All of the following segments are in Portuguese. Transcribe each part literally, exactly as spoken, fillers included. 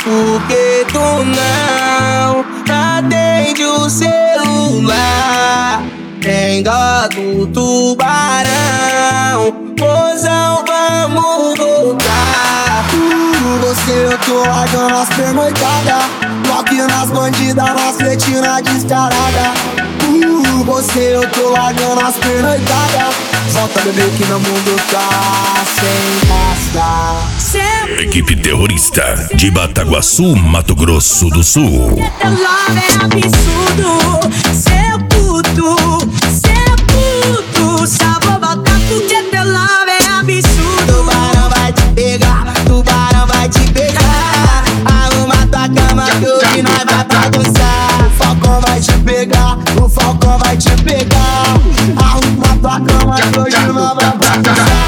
por que tu não atende o celular? Tem dó do tubarão, mozão, vamos voltar. Por você eu tô largando as pernoitadas, bloque nas bandidas, nas cretinas descarada. Por você eu tô largando as pernoitadas, volta bebê que meu mundo tá sem graça. Equipe terrorista de Bataguaçu, Mato Grosso do Sul. Teu love é absurdo, seu puto, seu puto. Só vou voltar porque teu love é absurdo. Tubarão vai te pegar, tubarão vai te pegar. Arruma tua cama que hoje nós vai bagunçar. O falcão vai te pegar, o falcão vai te pegar. Arruma tua cama que hoje nós vai bagunçar.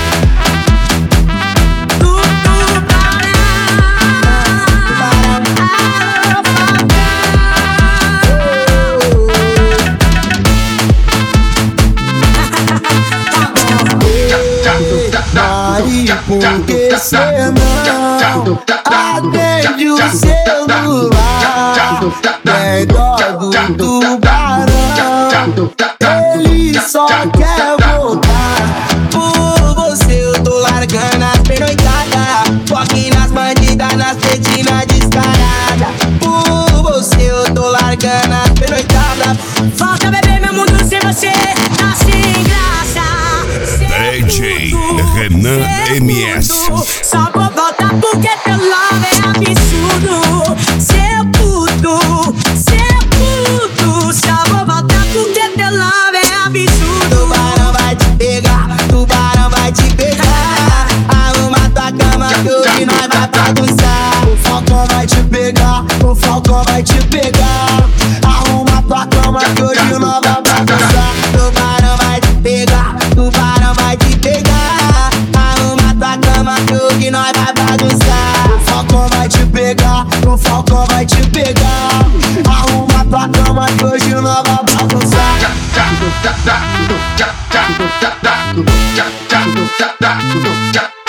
Aí por que cê não atende o celular? Tem dó do tubarão, ele só quer voltar. Por você eu tô largando as pernoitadas, foque nas bandidas, nas cretinas descarada. Por você eu tô largando as pernoitadas. Volta beber meu mundo sem você, tá sem graça. D J Renan M S. Só vou voltar porque teu love é absurdo. Seu puto, seu puto. Só vou voltar porque teu love é absurdo. Tubarão vai te pegar, tubarão vai te pegar. Arruma tua cama que hoje nós vai bagunçar. O falcão vai te pegar, o falcão vai te pegar. Arruma tua cama que hoje nós vai bagunçar. Tubarão vai te pegar, tubarão vai te pegar. Arruma tua cama que hoje nós vai bagunçar. O falcão vai te pegar, o falcão vai te pegar. Arruma tua cama que hoje nós vai bagunçar.